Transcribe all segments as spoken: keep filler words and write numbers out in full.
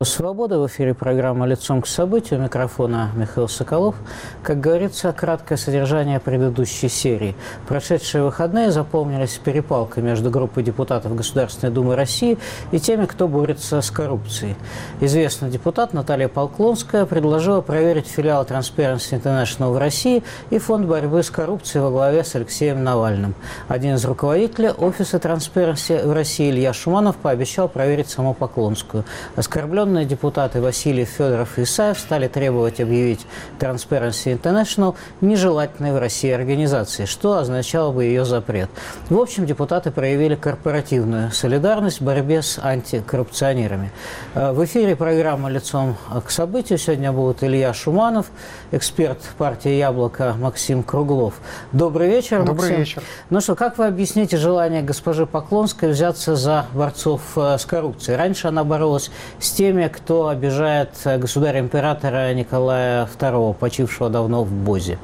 Свобода, в эфире программа «Лицом к событию», микрофона Михаил Соколов. Как говорится, краткое содержание предыдущей серии. Прошедшие выходные запомнились перепалкой между группой депутатов Государственной Думы России и теми, кто борется с коррупцией. Известный депутат Наталья Поклонская предложила проверить филиал Transparency International в России и фонд борьбы с коррупцией во главе с Алексеем Навальным. Один из руководителей офиса Transparency в России Илья Шуманов пообещал проверить саму Поклонскую. Оскорбленные депутаты Васильев, Федоров и Исаев стали требовать объявить Transparency International нежелательной в России организацией, что означало бы ее запрет. В общем, депутаты проявили корпоративную солидарность в борьбе с антикоррупционерами. В эфире программа «Лицом к событию». Сегодня будут Илья Шуманов, эксперт партии «Яблоко» Максим Круглов. Добрый вечер, Максим. Добрый вечер. Ну что, как вы объясните желание госпожи Поклонской взяться за борцов с коррупцией? Раньше она боролась с теми, кто обижает государя-императора Николая второго, почившего давно в Бозе.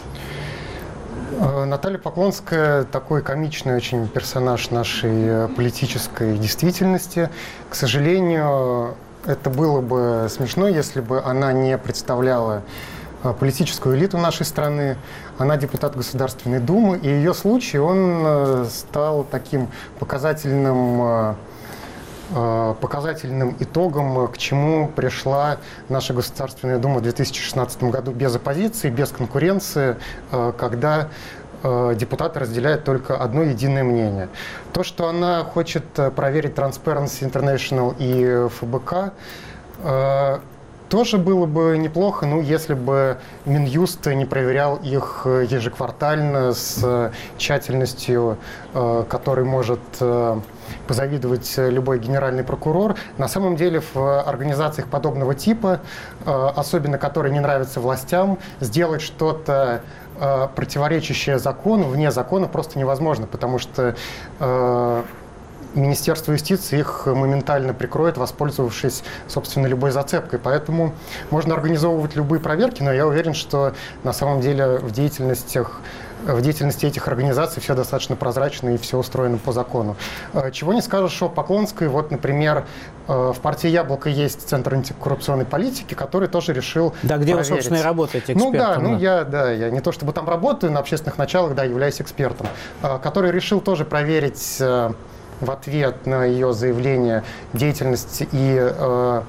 Наталья Поклонская такой комичный очень персонаж нашей политической действительности. К сожалению, это было бы смешно, если бы она не представляла политическую элиту нашей страны. Она депутат Государственной Думы, и ее случай, он стал таким показательным показательным итогом, к чему пришла наша Государственная Дума в две тысячи шестнадцатом году без оппозиции, без конкуренции, когда депутаты разделяют только одно единое мнение. То, что она хочет проверить Transparency International и эф бэ ка, тоже было бы неплохо, ну, если бы Минюст не проверял их ежеквартально с тщательностью, которой может позавидовать любой генеральный прокурор. На самом деле в организациях подобного типа, особенно которые не нравятся властям, сделать что-то противоречащее закону, вне закона, просто невозможно, потому что Министерство юстиции их моментально прикроет, воспользовавшись, собственно, любой зацепкой. Поэтому можно организовывать любые проверки, но я уверен, что на самом деле в деятельностях В деятельности этих организаций все достаточно прозрачно и все устроено по закону. Чего не скажешь о Поклонской. Вот, например, в партии «Яблоко» есть Центр антикоррупционной политики, который тоже решил Да, где проверить. вы, собственно, и работаете экспертом. Ну да, ну я, да, я не то чтобы там работаю, на общественных началах, да, являюсь экспертом, который решил тоже проверить в ответ на ее заявление деятельность и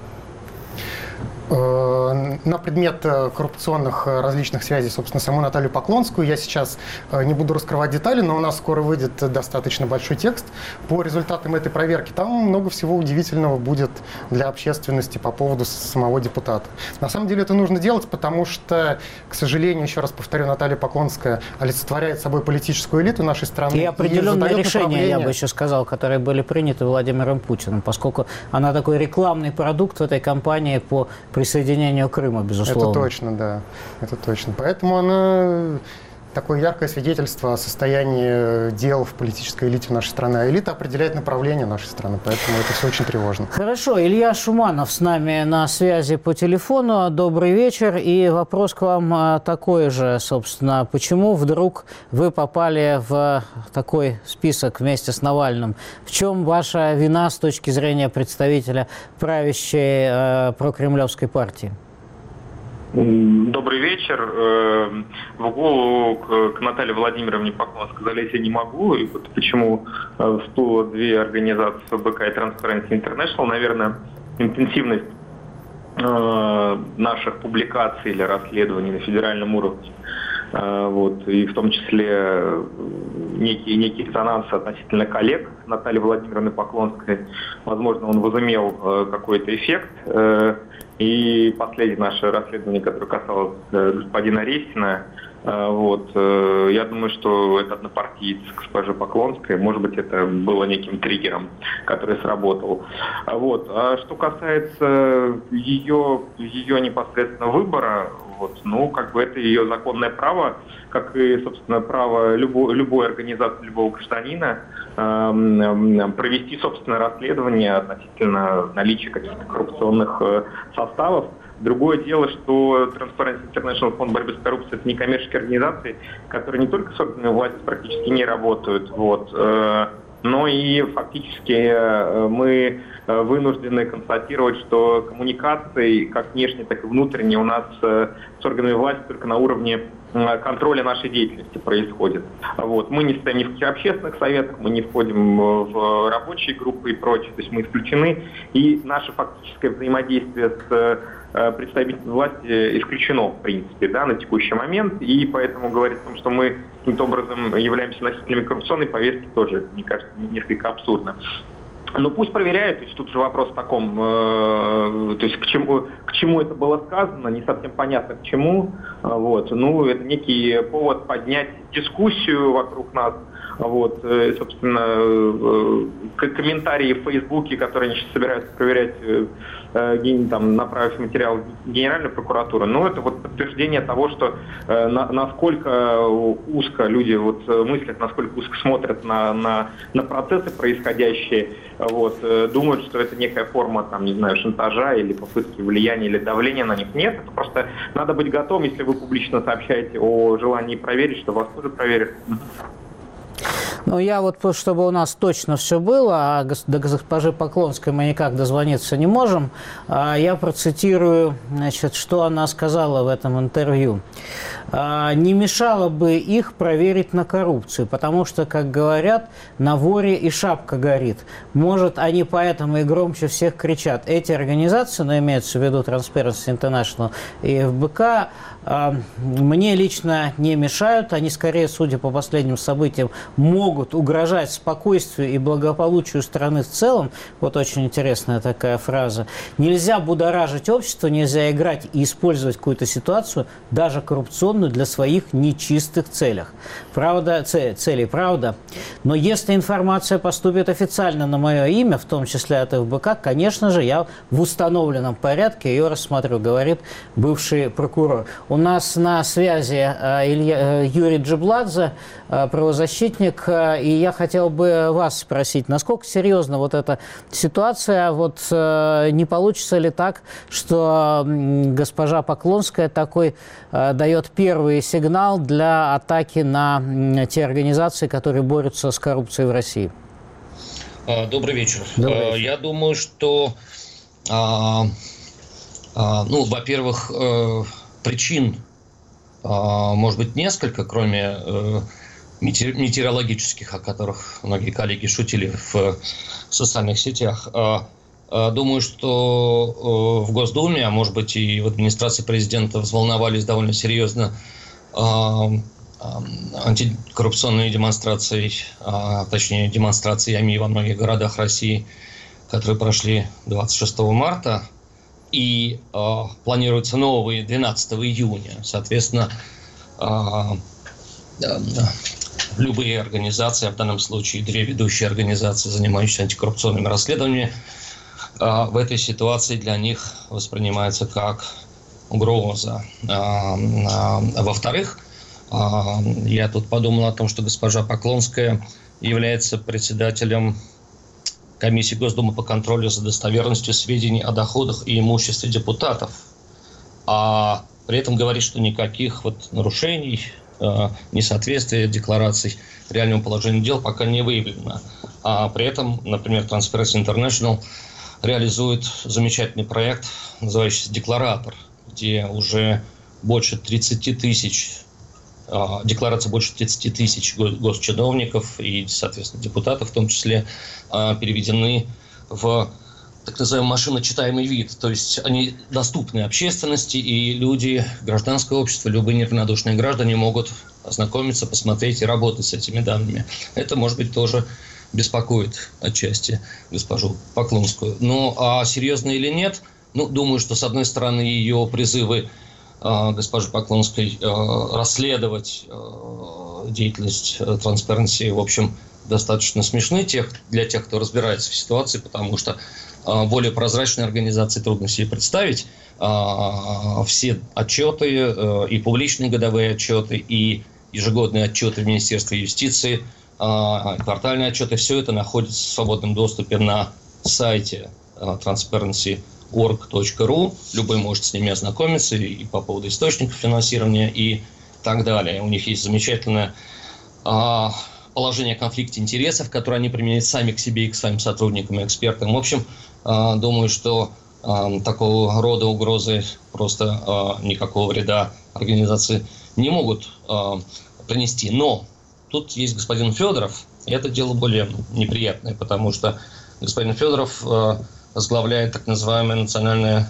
на предмет коррупционных различных связей, собственно, саму Наталью Поклонскую. Я сейчас не буду раскрывать детали, но у нас скоро выйдет достаточно большой текст по результатам этой проверки. Там много всего удивительного будет для общественности по поводу самого депутата. На самом деле это нужно делать, потому что, к сожалению, еще раз повторю, Наталья Поклонская олицетворяет собой политическую элиту нашей страны. И определенные и решения, я бы еще сказал, которые были приняты Владимиром Путиным, поскольку она такой рекламный продукт в этой кампании по присоединению Крыма, безусловно. Это точно, да. Это точно. Поэтому она такое яркое свидетельство о состоянии дел в политической элите нашей страны. А элита определяет направление нашей страны, поэтому это все очень тревожно. Хорошо. Илья Шуманов с нами на связи по телефону. Добрый вечер. И вопрос к вам такой же, собственно. Почему вдруг вы попали в такой список вместе с Навальным? В чем ваша вина с точки зрения представителя правящей э, прокремлевской партии? Добрый вечер. В голову к, к Наталье Владимировне Поклонской залезть я не могу. И вот почему всплыло две организации эф бэ ка и Transparency International. Наверное, интенсивность э, наших публикаций или расследований на федеральном уровне, э, вот, и в том числе некий, некий резонанс относительно коллег Натальи Владимировны Поклонской. Возможно, он возымел э, какой-то эффект. Э, И последнее наше расследование, которое касалось господина Рестина, вот, я думаю, что это однопартиец госпожи Поклонской. Может быть, это было неким триггером, который сработал. Вот. А что касается ее, ее непосредственно выбора, вот, ну, как бы это ее законное право, как и, собственно, право любой, любой организации, любого гражданина э, провести, собственно, расследование относительно наличия каких-то коррупционных э, составов. Другое дело, что Transparency International, фонд борьбы с коррупцией, это некоммерческие организации, которые не только с органами власти практически не работают, вот, э, но и фактически мы вынуждены констатировать, что коммуникации, как внешние, так и внутренние, у нас с органами власти только на уровне контроля нашей деятельности происходит. Вот. Мы не стоим ни в каких общественных советах, мы не входим в рабочие группы и прочее, то есть мы исключены, и наше фактическое взаимодействие с представителями власти исключено, в принципе, да, на текущий момент, и поэтому говорить о том, что мы каким-то образом являемся носителями коррупционной повестки, тоже, мне кажется, несколько абсурдно. Ну пусть проверяют, то есть тут же вопрос в таком, э, то есть к чему, к чему это было сказано, не совсем понятно к чему, вот, ну это некий повод поднять дискуссию вокруг нас, вот, э, собственно, э, комментарии в Фейсбуке, которые они сейчас собираются проверять, э, э, там, направив материал в Генеральную прокуратуру, ну это вот подтверждение того, что э, на, насколько узко люди вот мыслят, насколько узко смотрят на, на, на процессы происходящие, вот, э, думают, что это некая форма, там, не знаю, шантажа или попытки влияния или давления на них. Нет, это просто надо быть готовым, если вы публично сообщаете о желании проверить, что вас тоже проверят. Ну, я вот, чтобы у нас точно все было, а до госпожи Поклонской мы никак дозвониться не можем, я процитирую, значит, что она сказала в этом интервью. «Не мешало бы их проверить на коррупцию, потому что, как говорят, на воре и шапка горит. Может, они поэтому и громче всех кричат». Эти организации, но имеется в виду Transparency International и эф бэ ка, мне лично не мешают. Они, скорее, судя по последним событиям, могут угрожать спокойствию и благополучию страны в целом. Вот очень интересная такая фраза. Нельзя будоражить общество, нельзя играть и использовать какую-то ситуацию, даже коррупционную, для своих нечистых целях. Правда, целей, правда. Но если информация поступит официально на мое имя, в том числе от эф бэ ка, конечно же, я в установленном порядке ее рассмотрю, говорит бывший прокурор. У нас на связи Илья, Юрий Джибладзе, правозащитник, и я хотел бы вас спросить, насколько серьезна вот эта ситуация, вот не получится ли так, что госпожа Поклонская такой дает первый сигнал для атаки на те организации, которые борются с коррупцией в России? Добрый вечер. Добрый вечер. Я думаю, что, ну, во-первых, причин может быть несколько, кроме метеорологических, о которых многие коллеги шутили в социальных сетях. Думаю, что в Госдуме, а может быть и в администрации президента взволновались довольно серьезно антикоррупционной демонстрацией, точнее демонстрациями во многих городах России, которые прошли двадцать шестого марта. И э, планируются новые двенадцатого июня. Соответственно, э, э, любые организации, а в данном случае две ведущие организации, занимающиеся антикоррупционными расследованиями, э, в этой ситуации для них воспринимаются как угроза. Э, э, во-вторых, э, я тут подумал о том, что госпожа Поклонская является председателем Комиссии Госдумы по контролю за достоверностью сведений о доходах и имуществе депутатов, а при этом говорит, что никаких вот нарушений, э, несоответствия деклараций реальному положению дел пока не выявлено. А при этом, например, Transparency International реализует замечательный проект, называющийся «Декларатор», где уже больше тридцати тысяч декларация больше тридцати тысяч госчиновников и, соответственно, депутатов в том числе переведены в так называемый машиночитаемый вид. То есть они доступны общественности, и люди, гражданское общество, любые неравнодушные граждане могут ознакомиться, посмотреть и работать с этими данными. Это, может быть, тоже беспокоит отчасти госпожу Поклонскую. Ну, а серьезно или нет? Ну, думаю, что, с одной стороны, ее призывы госпожи Поклонской расследовать деятельность Transparency, в общем, достаточно смешны тех, для тех, кто разбирается в ситуации, потому что более прозрачной организации трудно себе представить. Все отчеты, и публичные годовые отчеты, и ежегодные отчеты в Министерстве юстиции, квартальные отчеты, все это находится в свободном доступе на сайте Transparency орг точка ру. Любой может с ними ознакомиться и по поводу источников финансирования и так далее. У них есть замечательное а, положение о конфликте интересов, которое они применяют сами к себе и к своим сотрудникам и экспертам. В общем, думаю, что такого рода угрозы просто никакого вреда организации не могут принести. Но тут есть господин Федоров, и это дело более неприятное, потому что господин Федоров возглавляет так называемое национальное,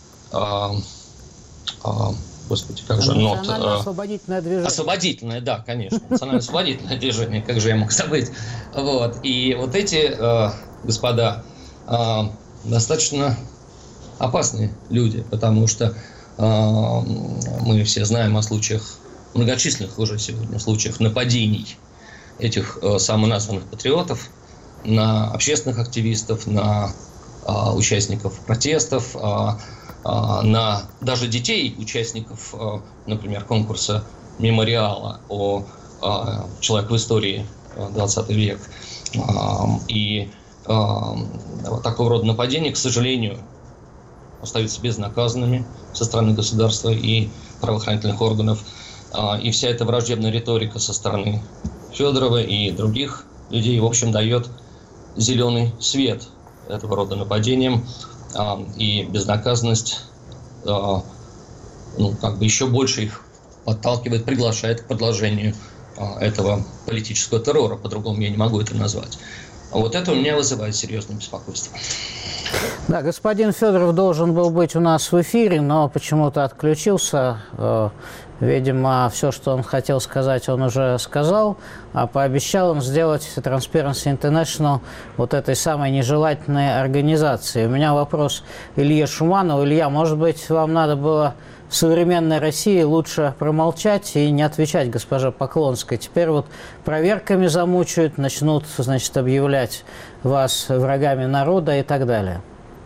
господи, как же, НОТ. Национально-освободительное движение. Освободительное, да, конечно. Национально-освободительное движение, как же я мог забыть. Вот. И вот эти господа достаточно опасные люди, потому что мы все знаем о случаях, многочисленных уже сегодня случаях нападений этих самоназванных патриотов на общественных активистов, на а, участников протестов, а, а, на даже детей участников, а, например, конкурса «Мемориала» о а, «Человек в истории двадцатый век». А, и а, вот такого рода нападения, к сожалению, остаются безнаказанными со стороны государства и правоохранительных органов. А, и вся эта враждебная риторика со стороны Федорова и других людей, в общем, дает зеленый свет этого рода нападениям, а, и безнаказанность а, ну, как бы еще больше их подталкивает, приглашает к продолжению а, этого политического террора, по-другому я не могу это назвать. А вот это у меня вызывает серьезное беспокойство. Да, господин Федоров должен был быть у нас в эфире, но почему-то отключился. Видимо, все, что он хотел сказать, он уже сказал. А пообещал он сделать Transparency International вот этой самой нежелательной организацией. У меня вопрос Илье Шуманову. Илья, может быть, вам надо было в современной России лучше промолчать и не отвечать госпоже Поклонской. Теперь вот проверками замучают, начнут, значит, объявлять вас врагами народа и так далее.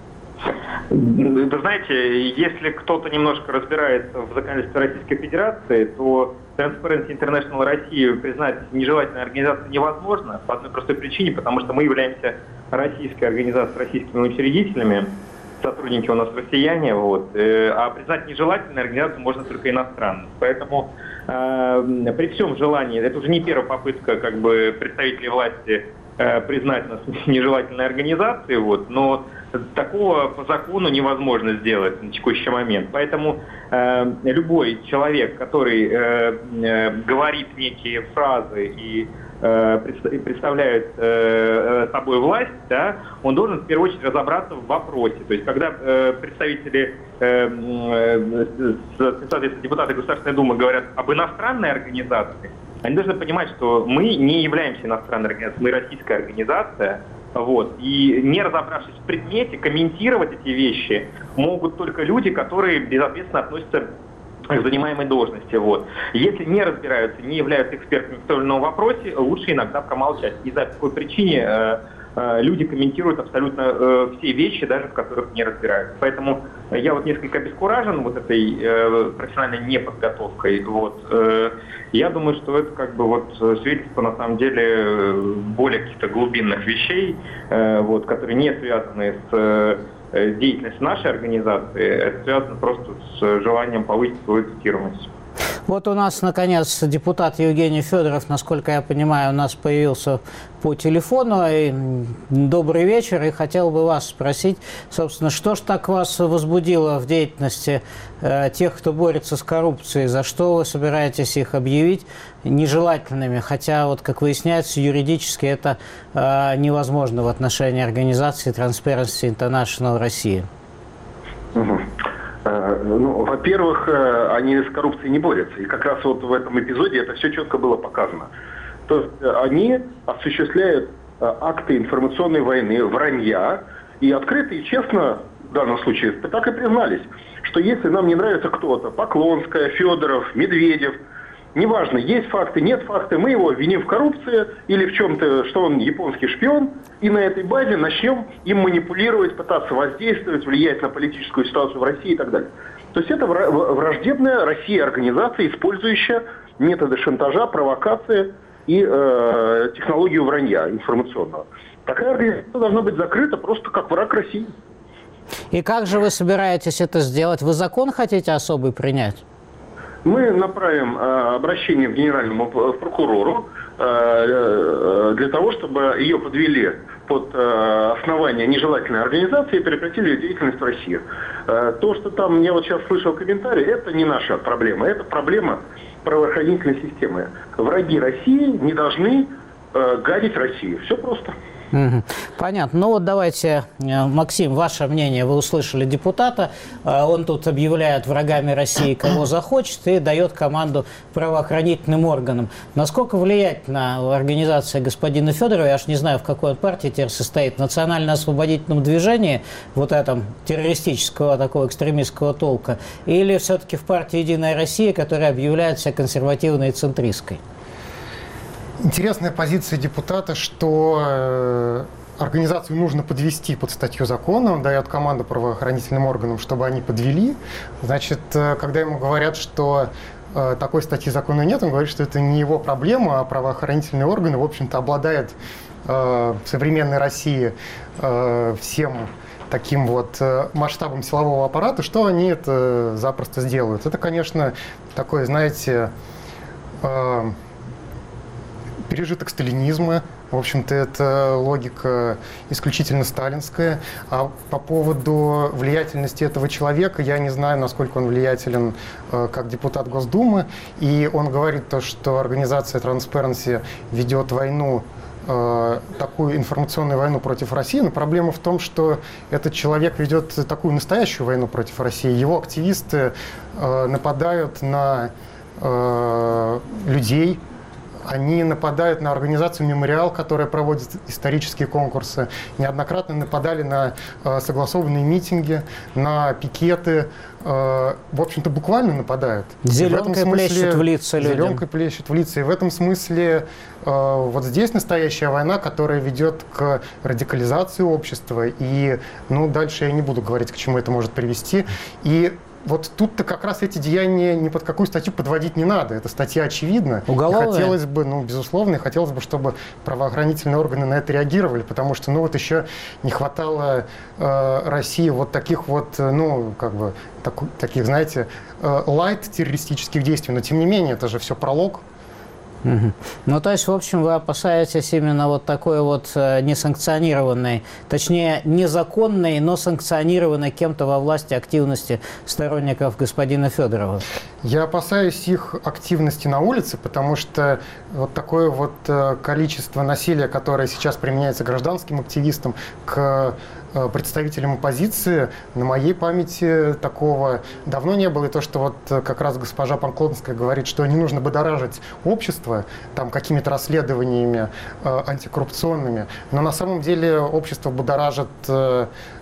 Вы знаете, если кто-то немножко разбирается в законодательстве Российской Федерации, то Transparency International Россию признать нежелательной организацией невозможно по одной простой причине, потому что мы являемся российской организацией с российскими учредителями, сотрудники у нас россияне, вот, а признать нежелательной организацию можно только иностранную. Поэтому э, при всем желании, это уже не первая попытка как бы представителей власти э, признать нас нежелательной организацией, вот, но такого по закону невозможно сделать на текущий момент. Поэтому э, любой человек, который э, э, говорит некие фразы и э, представляет э, собой власть, да, он должен в первую очередь разобраться в вопросе. То есть, когда э, представители, э, э, соответственно, депутаты Государственной Думы говорят об иностранной организации, они должны понимать, что мы не являемся иностранной организацией, мы российская организация. Вот. И не разобравшись в предмете, комментировать эти вещи могут только люди, которые безответственно относятся к занимаемой должности. Вот. Если не разбираются, не являются экспертами в том или ином вопросе, лучше иногда промолчать. И по такой причине э, э, люди комментируют абсолютно э, все вещи, даже в которых не разбираются. Поэтому я вот несколько обескуражен вот этой э, профессиональной неподготовкой. Вот. Э, я думаю, что это как бы вот свидетельство на самом деле более каких-то глубинных вещей, э, вот, которые не связаны с э, деятельностью нашей организации, это связано просто с желанием повысить свою цитируемость. Вот у нас, наконец, депутат Евгений Федоров, насколько я понимаю, у нас появился по телефону. И добрый вечер, и хотел бы вас спросить, собственно, что ж так вас возбудило в деятельности э, тех, кто борется с коррупцией? За что вы собираетесь их объявить нежелательными? Хотя, вот, как выясняется, юридически это э, невозможно в отношении организации Transparency International России. Угу. Ну, во-первых, они с коррупцией не борются. И как раз вот в этом эпизоде это все четко было показано. То есть они осуществляют акты информационной войны, вранья, и открыто и честно, в данном случае, так и признались, что если нам не нравится кто-то, Поклонская, Федоров, Медведев, неважно, есть факты, нет факты, мы его обвиним в коррупции или в чем-то, что он японский шпион, и на этой базе начнем им манипулировать, пытаться воздействовать, влиять на политическую ситуацию в России и так далее. То есть это враждебная России организация, использующая методы шантажа, провокации и э, технологию вранья информационного. Такая организация должна быть закрыта просто как враг России. И как же вы собираетесь это сделать? Вы закон хотите особый принять? Мы направим э, обращение к генеральному прокурору э, э, для того, чтобы ее подвели под э, основание нежелательной организации и прекратили ее деятельность в России. Э, то, что там, я вот сейчас слышал комментарии, это не наша проблема, это проблема правоохранительной системы. Враги России не должны э, гадить Россию. Все просто. Угу. Понятно. Ну вот давайте, Максим, ваше мнение. Вы услышали депутата. Он тут объявляет врагами России, кого захочет, и дает команду правоохранительным органам. Насколько влиятельна организация господина Федорова, я аж не знаю, в какой он партии теперь состоит, в национально-освободительном движении, вот этом террористического такого экстремистского толка, или все-таки в партии «Единая Россия», которая объявляет себя консервативной и центристской? Интересная позиция депутата, что э, организацию нужно подвести под статью закона. Он дает команду правоохранительным органам, чтобы они подвели. Значит, э, когда ему говорят, что э, такой статьи закона нет, он говорит, что это не его проблема, а правоохранительные органы, в общем-то, обладают э, в современной России э, всем таким вот э, масштабом силового аппарата, что они это запросто сделают. Это, конечно, такой, знаете... Э, пережиток сталинизма. В общем-то, это логика исключительно сталинская. А по поводу влиятельности этого человека, я не знаю, насколько он влиятелен э, как депутат Госдумы. И он говорит то, что организация Transparency ведет войну, э, такую информационную войну против России. Но проблема в том, что этот человек ведет такую настоящую войну против России. Его активисты э, нападают на э, людей. Они нападают на организацию «Мемориал», которая проводит исторические конкурсы. Неоднократно нападали на э, согласованные митинги, на пикеты. Э, в общем-то, буквально нападают. Зеленкой плещут в лица людям. Зеленкой плещут в лица. И в этом смысле э, вот здесь настоящая война, которая ведет к радикализации общества. И ну, дальше я не буду говорить, к чему это может привести. И вот тут-то как раз эти деяния ни под какую статью подводить не надо. Эта статья очевидна. Уголовная? И хотелось бы, ну, безусловно, и хотелось бы, чтобы правоохранительные органы на это реагировали, потому что, ну, вот еще не хватало э, России вот таких вот, ну, как бы, так, таких, знаете, э, лайт-террористических действий. Но, тем не менее, это же все пролог. Угу. Ну, то есть, в общем, вы опасаетесь именно вот такой вот э, несанкционированной, точнее, незаконной, но санкционированной кем-то во власти активности сторонников господина Федорова? Я опасаюсь их активности на улице, потому что вот такое вот э, количество насилия, которое сейчас применяется гражданским активистам к э, представителям оппозиции, на моей памяти такого давно не было. И то, что вот э, как раз госпожа Поклонская говорит, что не нужно будоражить общество там какими-то расследованиями э, антикоррупционными, но на самом деле общество будоражит, э,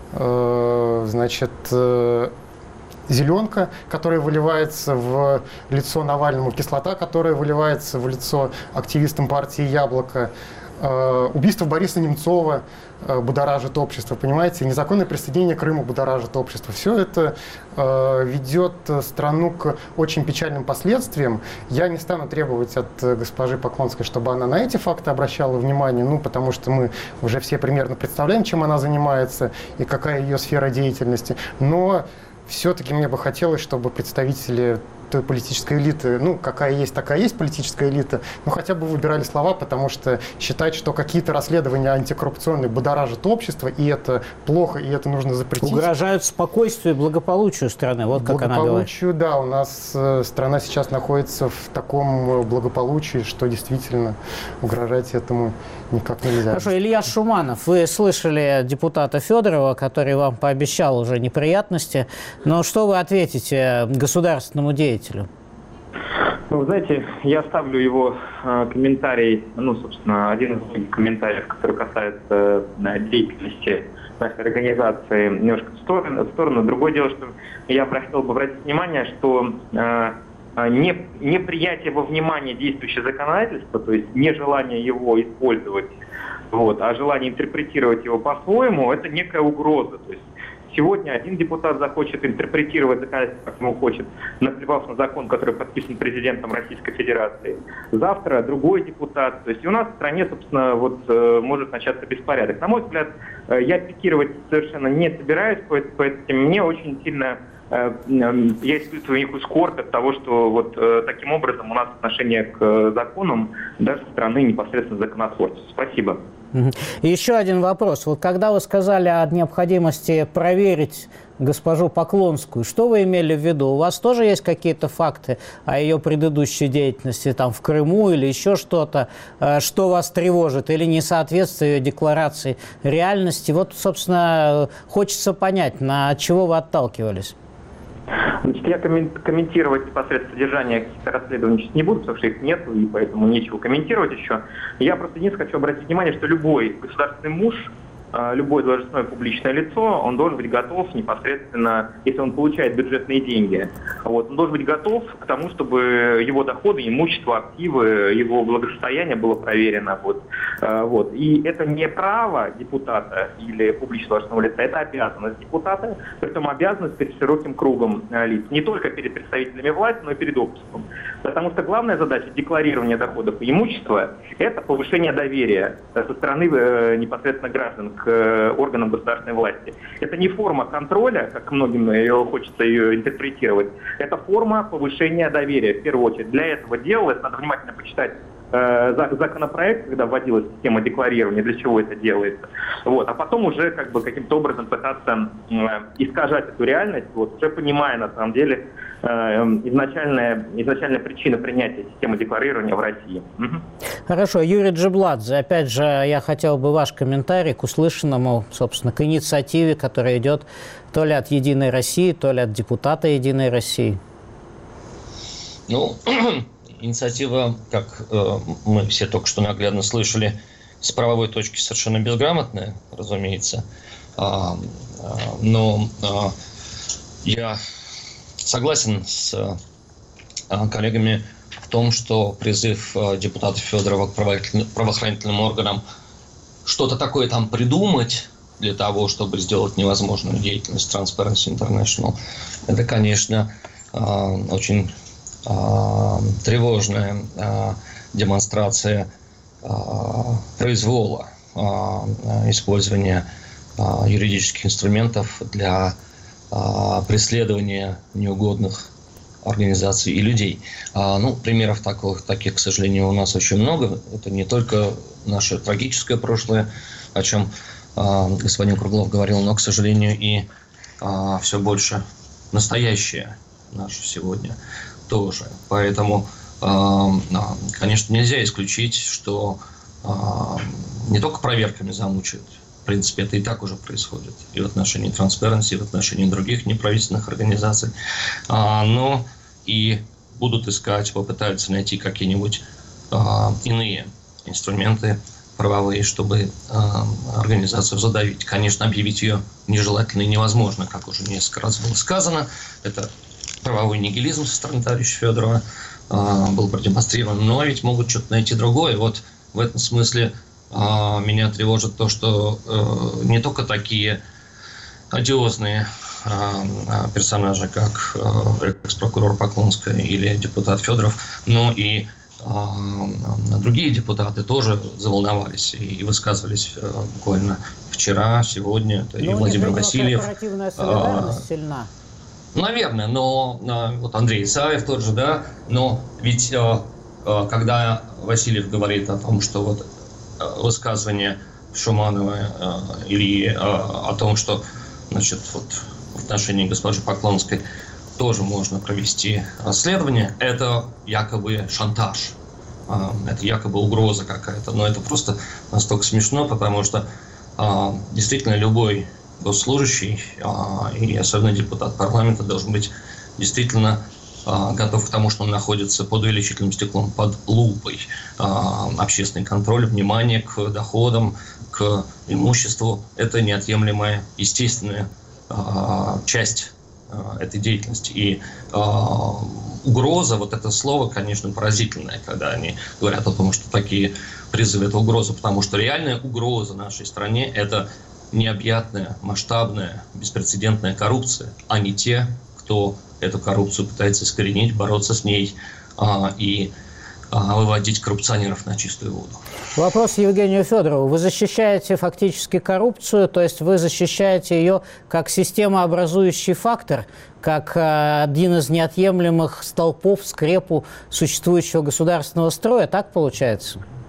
э, значит, э, зеленка, которая выливается в лицо Навальному, кислота, которая выливается в лицо активистам партии «Яблоко», э, убийство Бориса Немцова э, будоражит общество, понимаете, незаконное присоединение Крыма будоражит общество. Все это э, ведет страну к очень печальным последствиям. Я не стану требовать от госпожи Поклонской, чтобы она на эти факты обращала внимание, ну, потому что мы уже все примерно представляем, чем она занимается и какая ее сфера деятельности. Но все-таки мне бы хотелось, чтобы представители той политической элиты, ну, какая есть, такая есть политическая элита, ну, хотя бы выбирали слова, потому что считать, что какие-то расследования антикоррупционные будоражат общество, и это плохо, и это нужно запретить. Угрожают спокойствию и благополучию страны, вот как она говорит. Благополучию, да, у нас э, страна сейчас находится в таком благополучии, что действительно угрожать этому никак нельзя. Хорошо, Илья Шуманов, вы слышали депутата Федорова, который вам пообещал уже неприятности, но что вы ответите государственному деятелю? Ну, вы знаете, я ставлю его э, комментарий, ну, собственно, один из многих комментариев, который касается э, деятельности нашей организации, немножко в сторону, в сторону. Другое дело, что я просил бы обратить внимание, что э, не, неприятие во внимание действующего законодательства, то есть нежелание его использовать, вот, а желание интерпретировать его по-своему, это некая угроза. То есть сегодня один депутат захочет интерпретировать законодательство, как ему хочет, наплевав на закон, который подписан президентом Российской Федерации. Завтра другой депутат. То есть и у нас в стране, собственно, вот может начаться беспорядок. На мой взгляд, я пикировать совершенно не собираюсь, поэтому мне очень сильно я испытываю некую скорбь от того, что вот таким образом у нас отношение к законам даже страны непосредственно законотворцев. Спасибо. И еще один вопрос. Вот когда вы сказали о необходимости проверить госпожу Поклонскую, что вы имели в виду? У вас тоже есть какие-то факты о ее предыдущей деятельности там, в Крыму или еще что-то, что вас тревожит, или несоответствие ее декларации реальности? Вот, собственно, хочется понять, на чего вы отталкивались. Значит, я комментировать непосредственно содержание каких-то расследований не буду, потому что их нет, и поэтому нечего комментировать еще. Я просто единственное хочу обратить внимание, что любой государственный муж, любое должностное публичное лицо, он должен быть готов непосредственно, если он получает бюджетные деньги, вот, он должен быть готов к тому, чтобы его доходы, имущество, активы, его благосостояние было проверено. Вот, вот. И это не право депутата или публичного должностного лица, это обязанность депутата, притом обязанность перед широким кругом лиц, не только перед представителями власти, но и перед обществом. Потому что главная задача декларирования доходов и имущества – это повышение доверия со стороны непосредственно граждан к органам государственной власти. Это не форма контроля, как многим хочется ее интерпретировать, это форма повышения доверия, в первую очередь. Для этого делалось, надо внимательно почитать э, законопроект, когда вводилась система декларирования, для чего это делается. Вот. А потом уже как бы каким-то образом пытаться э, искажать эту реальность, вот, уже понимая на самом деле э, изначальная, изначальная причина принятия системы декларирования в России. Угу. Хорошо. Юрий Джибладзе, опять же, я хотел бы ваш комментарий к услышанному, собственно, к инициативе, которая идет то ли от «Единой России», то ли от депутата «Единой России». Ну, инициатива, как э, мы все только что наглядно слышали, с правовой точки совершенно безграмотная, разумеется. А, а, но а, я согласен с а, коллегами в том, что призыв а, депутата Федорова к правоохранительным органам что-то такое там придумать для того, чтобы сделать невозможную деятельность Transparency International, это, конечно, а, очень а, тревожная а, демонстрация а, произвола, а, использования а, юридических инструментов для а, преследования неугодных организаций и людей. А, ну, примеров таких, таких, к сожалению, у нас очень много. Это не только наше трагическое прошлое, о чем а, господин Круглов говорил, но, к сожалению, и а, все больше настоящее наше сегодня тоже. Поэтому, а, конечно, нельзя исключить, что а, не только проверками замучают. В принципе, это и так уже происходит и в отношении Transparency, и в отношении других неправительственных организаций. А, но и будут искать, попытаются найти какие-нибудь а, иные инструменты правовые, чтобы а, организацию задавить. Конечно, объявить ее нежелательной невозможно, как уже несколько раз было сказано. Это правовой нигилизм со стороны товарища Федорова а, был продемонстрирован, но ведь могут что-то найти другое. Вот в этом смысле а, меня тревожит то, что а, не только такие одиозные а, персонажи, как а, экс-прокурор Поклонская или депутат Федоров, но и а, другие депутаты тоже заволновались и высказывались а, буквально вчера, сегодня. Это и Владимир Васильев. Корпоративная солидарность а, сильна. Наверное, но а, вот Андрей Исаев тот же, да, но ведь а, а, когда Васильев говорит о том, что вот а, высказывание Шуманова а, или а, о том, что, значит, вот в отношении госпожи Поклонской тоже можно провести расследование, это якобы шантаж, а, это якобы угроза какая-то, но это просто настолько смешно, потому что а, действительно любой госслужащий, а, и особенно депутат парламента, должен быть действительно а, готов к тому, что он находится под увеличительным стеклом, под лупой. А, общественный контроль, внимание к доходам, к имуществу – это неотъемлемая, естественная а, часть а, этой деятельности. И а, угроза, вот это слово, конечно, поразительное, когда они говорят о том, что такие призывы – это угроза, потому что реальная угроза нашей стране – это необъятная, масштабная, беспрецедентная коррупция, а не те, кто эту коррупцию пытается искоренить, бороться с ней а, и а, выводить коррупционеров на чистую воду. Вопрос Евгению Федорову. Вы защищаете фактически коррупцию, то есть вы защищаете ее как системообразующий фактор, как а, один из неотъемлемых столпов, скрепу существующего государственного строя, так получается?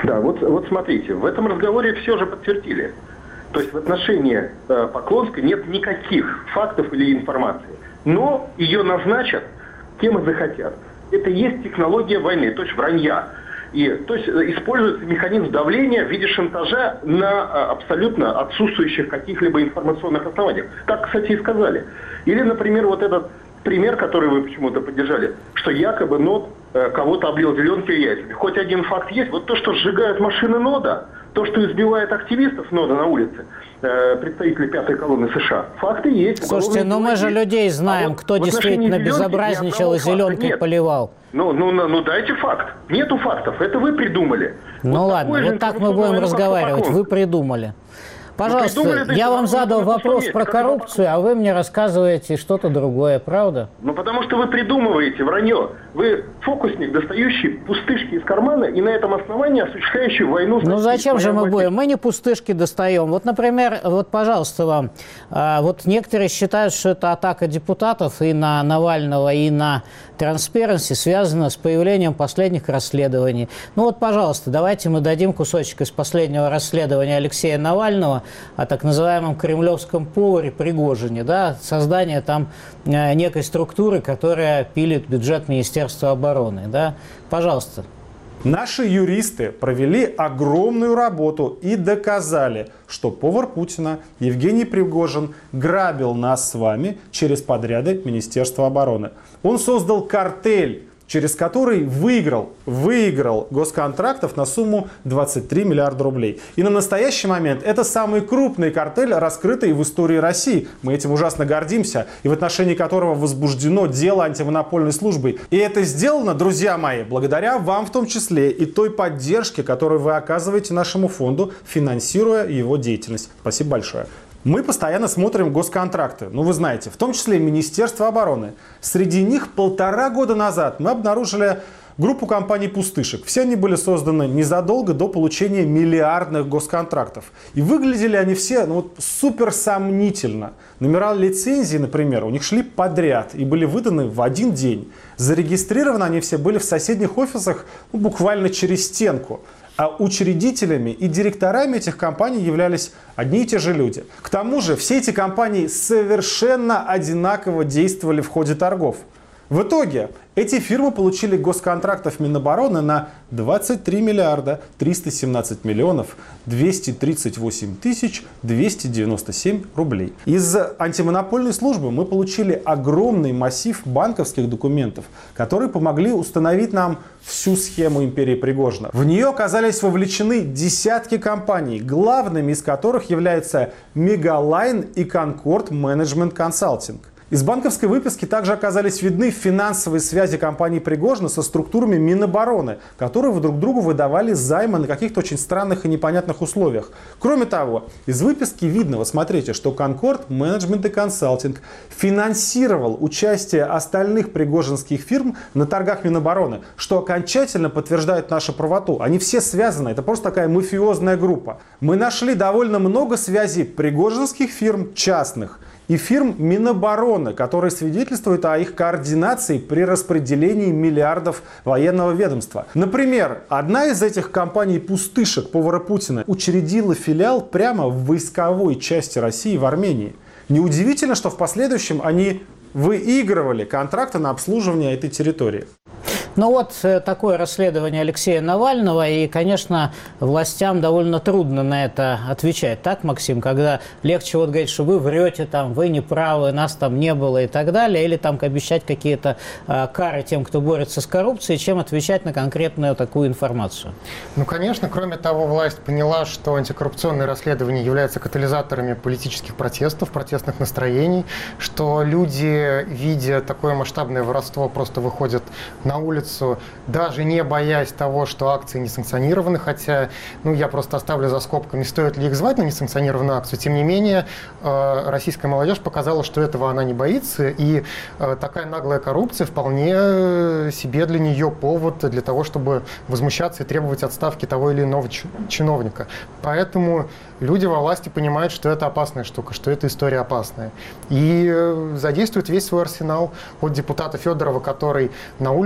Да, вот, вот смотрите, в этом разговоре все же подтвердили. То есть в отношении э, Поклонской нет никаких фактов или информации. Но ее назначат, кем и захотят. Это и есть технология войны, то есть вранья. И, то есть используется механизм давления в виде шантажа на а, абсолютно отсутствующих каких-либо информационных основаниях. Так, кстати, и сказали. Или, например, вот этот пример, который вы почему-то поддержали, что якобы НОД э, кого-то облил зеленкой яйцами. Хоть один факт есть. Вот то, что сжигают машины НОДа, то, что избивает активистов НОДа на улице, э, представители пятой колонны США, факты есть. Слушайте, но мы же людей знаем, а вот кто действительно безобразничал и зеленкой поливал. Ну, ну, ну, ну дайте факт. Нету фактов. Это вы придумали. Ну вот ладно, вот так мы будем разговаривать. Вы придумали. Пожалуйста, придумали, я вам задал вопрос про коррупцию, а вы мне рассказываете что-то другое, правда? Ну, потому что вы придумываете вранье. Вы фокусник, достающий пустышки из кармана и на этом основании осуществляющий войну. Ну, зачем же мы будем? Мы не пустышки достаем. Вот, например, вот, пожалуйста, вам. Вот некоторые считают, что это атака депутатов и на Навального, и на Transparency связана с появлением последних расследований. Ну вот, пожалуйста, давайте мы дадим кусочек из последнего расследования Алексея Навального о так называемом кремлевском поваре Пригожине, да, создание там э, некой структуры, которая пилит бюджет Министерства обороны, да. Пожалуйста. Наши юристы провели огромную работу и доказали, что повар Путина Евгений Пригожин грабил нас с вами через подряды Министерства обороны. Он создал картель, через который выиграл, выиграл госконтрактов на сумму двадцать три миллиарда рублей. И на настоящий момент это самый крупный картель, раскрытый в истории России. Мы этим ужасно гордимся, и в отношении которого возбуждено дело антимонопольной службой. И это сделано, друзья мои, благодаря вам в том числе и той поддержке, которую вы оказываете нашему фонду, финансируя его деятельность. Спасибо большое. Мы постоянно смотрим госконтракты, ну вы знаете, в том числе и Министерство обороны. Среди них полтора года назад мы обнаружили группу компаний «Пустышек». Все они были созданы незадолго до получения миллиардных госконтрактов. И выглядели они все ну, вот, супер сомнительно. Номера лицензии, например, у них шли подряд и были выданы в один день. Зарегистрированы они все были в соседних офисах ну, буквально через стенку. А учредителями и директорами этих компаний являлись одни и те же люди. К тому же все эти компании совершенно одинаково действовали в ходе торгов. В итоге эти фирмы получили госконтрактов Минобороны на двадцать три миллиарда триста семнадцать миллионов двести тридцать восемь тысяч двести девяносто семь рублей. Из антимонопольной службы мы получили огромный массив банковских документов, которые помогли установить нам всю схему империи Пригожина. В нее оказались вовлечены десятки компаний, главными из которых являются Мегалайн и Конкорд Менеджмент Консалтинг. Из банковской выписки также оказались видны финансовые связи компании Пригожина со структурами Минобороны, которые друг другу выдавали займы на каких-то очень странных и непонятных условиях. Кроме того, из выписки видно, вот смотрите, что Конкорд Менеджмент и Консалтинг финансировал участие остальных пригожинских фирм на торгах Минобороны, что окончательно подтверждает нашу правоту. Они все связаны, это просто такая мафиозная группа. Мы нашли довольно много связей пригожинских фирм частных и фирм Минобороны, которые свидетельствуют о их координации при распределении миллиардов военного ведомства. Например, одна из этих компаний «Пустышек» повара Путина учредила филиал прямо в войсковой части России в Армении. Неудивительно, что в последующем они выигрывали контракты на обслуживание этой территории. Ну вот такое расследование Алексея Навального, и, конечно, властям довольно трудно на это отвечать, так, Максим, когда легче вот говорить, что вы врете, там, вы не правы, нас там не было и так далее, или там обещать какие-то э, кары тем, кто борется с коррупцией, чем отвечать на конкретную такую информацию. Ну, конечно, кроме того, власть поняла, что антикоррупционные расследования являются катализаторами политических протестов, протестных настроений, что люди, видя такое масштабное воровство, просто выходят на улицу, даже не боясь того, что акции не санкционированы, хотя, ну, я просто оставлю за скобками, стоит ли их звать на несанкционированную акцию. Тем не менее, э, российская молодежь показала, что этого она не боится, и э, такая наглая коррупция вполне себе для нее повод для того, чтобы возмущаться и требовать отставки того или иного чиновника. Поэтому люди во власти понимают, что это опасная штука, что эта история опасная. И э, задействуют весь свой арсенал от депутата Федорова, который на улицах разбирается,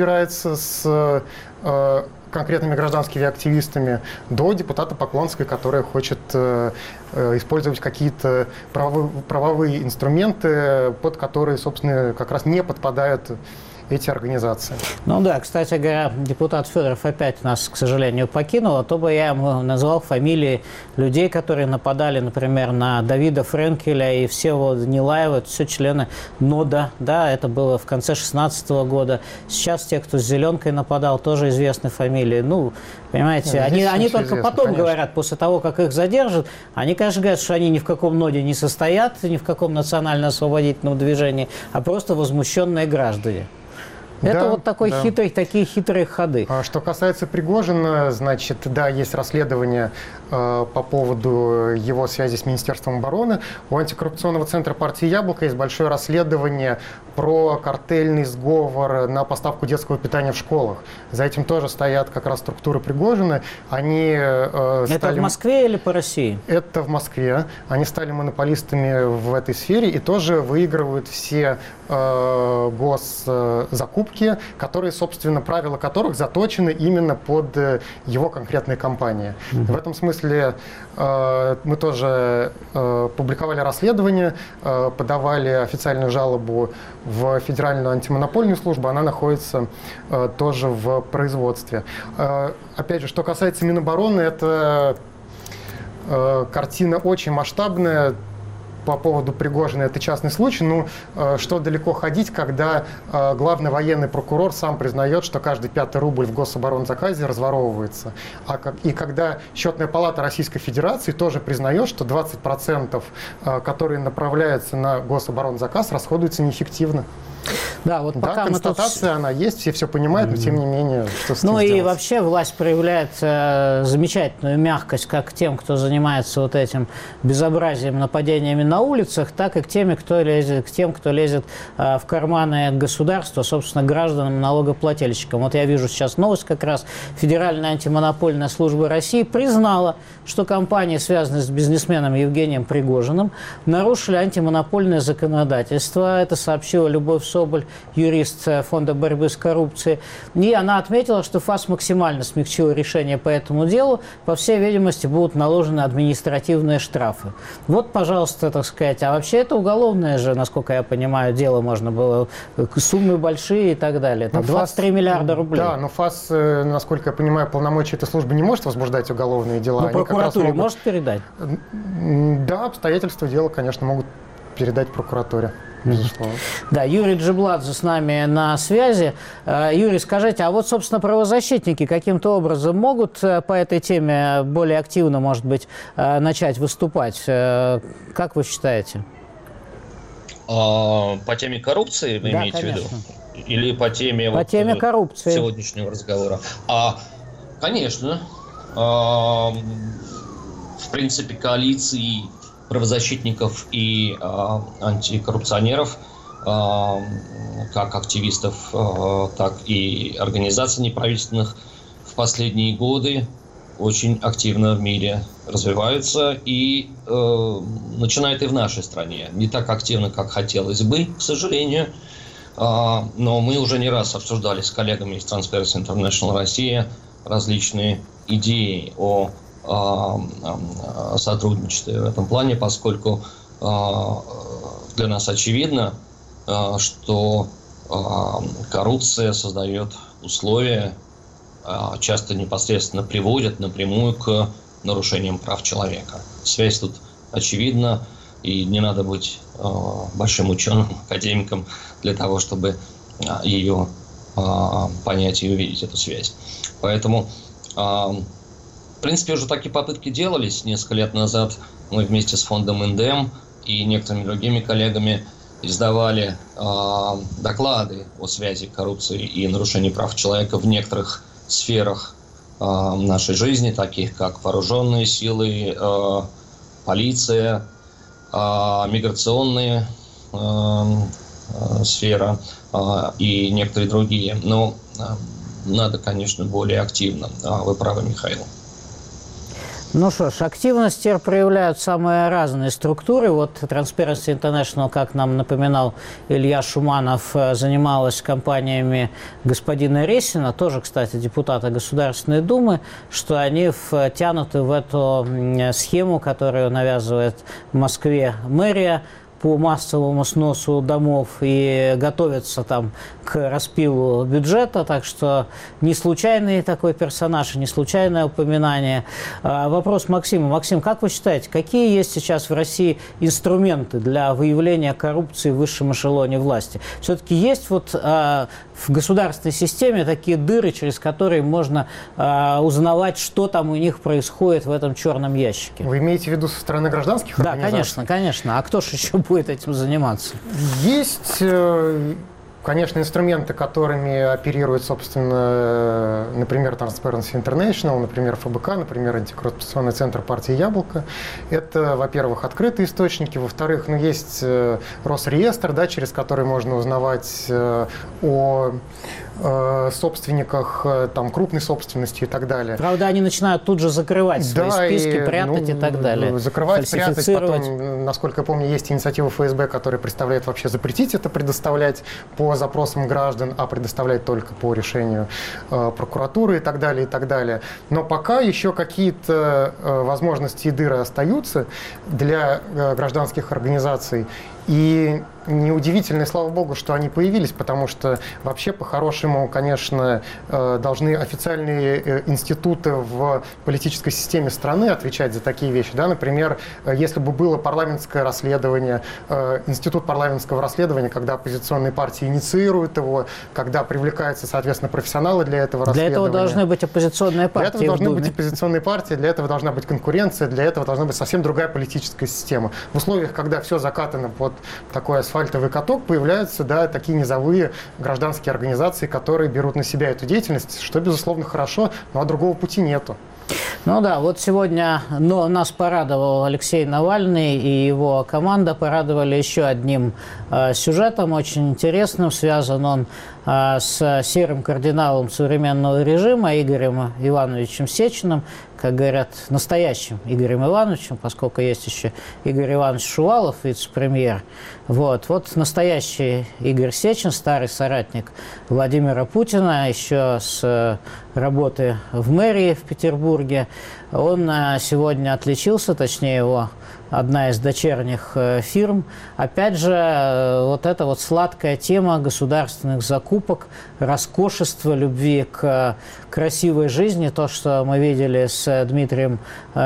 разбирается с э, конкретными гражданскими активистами, до депутата Поклонской, которая хочет э, э, использовать какие-то правовые, правовые инструменты, под которые, собственно, как раз не подпадают эти организации. Ну да, кстати говоря, депутат Федоров опять нас, к сожалению, покинул, а то бы я ему назвал фамилии людей, которые нападали, например, на Давида Френкеля и Всеволода Нилаева, это все члены НОДА, да, это было в конце шестнадцатого года. Сейчас те, кто с Зеленкой нападал, тоже известны фамилии. Ну, понимаете, Нет, они, они только известно, потом конечно. говорят, после того, как их задержат, они, конечно, говорят, что они ни в каком НОДе не состоят, ни в каком национально-освободительном движении, а просто возмущенные граждане. Это Да, вот такой да. хитрый, такие хитрые ходы. А Что касается Пригожина, значит, да, есть расследование э, по поводу его связи с Министерством обороны. У антикоррупционного центра партии «Яблоко» есть большое расследование про картельный сговор на поставку детского питания в школах. За этим тоже стоят как раз структуры Пригожина. Они э, Это стали... в Москве или по России? Это в Москве. Они стали монополистами в этой сфере и тоже выигрывают все э, госзакупки, которые, собственно, правила которых заточены именно под э, его конкретные компании. Mm-hmm. В этом смысле э, мы тоже э, публиковали расследование, э, подавали официальную жалобу в Федеральную антимонопольную службу, она находится э, тоже в производстве. Э, опять же, что касается Минобороны, это э, картина очень масштабная. По поводу Пригожина это частный случай, ну э, что далеко ходить, когда э, главный военный прокурор сам признает, что каждый пятый рубль в гособоронзаказе разворовывается. А как, и когда Счетная палата Российской Федерации тоже признает, что двадцать процентов, э, которые направляются на гособоронзаказ, расходуются неэффективно. Да, вот Да, пока мы тут... констатация, она есть, все все понимают, но тем не менее, что с этим Ну и сделать? вообще власть проявляет э, замечательную мягкость как к тем, кто занимается вот этим безобразием, нападениями на улицах, так и к, теми, кто лезет, к тем, кто лезет э, в карманы государства, собственно, гражданам, налогоплательщикам. Вот я вижу сейчас новость как раз. Федеральная антимонопольная служба России признала, что компании, связанные с бизнесменом Евгением Пригожиным, нарушили антимонопольное законодательство. Это сообщила Любовь Соболь, юрист Фонда борьбы с коррупцией. И она отметила, что ФАС максимально смягчила решение по этому делу. По всей видимости, будут наложены административные штрафы. Вот, пожалуйста, так сказать. А вообще это уголовное же, насколько я понимаю, дело можно было. Суммы большие и так далее. Там Ну, двадцать три миллиарда рублей. Да, но ФАС, э, насколько я понимаю, полномочия этой службы не может возбуждать уголовные дела. Но Они как раз прокуратуре могут- может передать? М, Да, обстоятельства дела, конечно, могут передать прокуратуре. Безусловно. Да, Юрий Джибладзе с нами на связи. Э, Юрий, скажите, а вот, собственно, правозащитники каким-то образом могут э, по этой теме более активно, может быть, э, начать выступать? Э, Как вы считаете? А, по теме коррупции вы Да, имеете конечно. в виду? Или по теме, По вот, теме э, коррупции. сегодняшнего разговора? А, конечно. А, в принципе, коалиции правозащитников и а, антикоррупционеров, а, как активистов, а, так и организаций неправительственных, в последние годы очень активно в мире развиваются и э, начинают и в нашей стране. Не так активно, как хотелось бы, к сожалению. А, но мы уже не раз обсуждали с коллегами из Transparency International Россия различные идеи о о сотрудничестве в этом плане, поскольку для нас очевидно, что коррупция создает условия, часто непосредственно приводит напрямую к нарушениям прав человека. Связь тут очевидна, и не надо быть большим ученым, академиком для того, чтобы ее понять и увидеть, эту связь. Поэтому в принципе, уже такие попытки делались несколько лет назад. Мы вместе с фондом Индем и некоторыми другими коллегами издавали э, доклады о связи коррупции и нарушений прав человека в некоторых сферах э, нашей жизни, таких как вооруженные силы, э, полиция, э, миграционная э, э, сфера э, и некоторые другие. Но э, надо, конечно, более активно. Вы правы, Михаил. Ну что ж, активность теперь проявляют самые разные структуры. Вот Transparency International, как нам напоминал Илья Шуманов, занималась компаниями господина Ресина, тоже, кстати, депутата Государственной Думы, что они втянуты в эту схему, которую навязывает в Москве мэрия по массовому сносу домов и готовятся там к распилу бюджета, так что не случайный такой персонаж, не случайное упоминание. А, вопрос Максиму. Максим, как вы считаете, какие есть сейчас в России инструменты для выявления коррупции в высшем эшелоне власти? Все-таки есть вот а, в государственной системе такие дыры, через которые можно а, узнавать, что там у них происходит в этом черном ящике? Вы имеете в виду со стороны гражданских Да, организаций? конечно, конечно. А кто же еще будет этим заниматься? Есть, конечно, инструменты, которыми оперирует, собственно, например, Transparency International, например, эф бэ ка, например, антикоррупционный центр партии «Яблоко». Это, во-первых, открытые источники, во-вторых, ну, есть Росреестр, да, через который можно узнавать о собственниках там, крупной собственности и так далее. Правда, они начинают тут же закрывать свои да, списки, и, прятать ну, и так далее. Закрывать, прятать. Потом, насколько я помню, есть инициатива эф эс бэ, которая представляет вообще запретить это предоставлять по запросам граждан, а предоставлять только по решению э, прокуратуры и так далее, и так далее. Но пока еще какие-то э, возможности и дыры остаются для э, гражданских организаций. И неудивительно, слава богу, что они появились, потому что вообще по-хорошему, конечно, должны официальные институты в политической системе страны отвечать за такие вещи. Да? Например, если бы было парламентское расследование, институт парламентского расследования, когда оппозиционные партии инициируют его, когда привлекаются, соответственно, профессионалы для этого для расследования. Для этого должны быть оппозиционные партии. Для этого должны быть оппозиционные партии, для этого должна быть конкуренция, для этого должна быть совсем другая политическая система. В условиях, когда все закатано под такой асфальтовый каток, появляются, да, такие низовые гражданские организации, которые берут на себя эту деятельность, что, безусловно, хорошо, но а другого пути нету. Ну да, вот сегодня но нас порадовал Алексей Навальный и его команда порадовали еще одним э, сюжетом, очень интересным. Связан он э, с серым кардиналом современного режима Игорем Ивановичем Сечиным, как говорят, настоящим Игорем Ивановичем, поскольку есть еще Игорь Иванович Шувалов, вице-премьер. Вот, вот настоящий Игорь Сечин, старый соратник Владимира Путина, еще с работы в мэрии в Петербурге. Он сегодня отличился, точнее его одна из дочерних фирм. Опять же, вот эта вот сладкая тема государственных закупок, роскошества, любви к красивой жизни, то, что мы видели с Дмитрием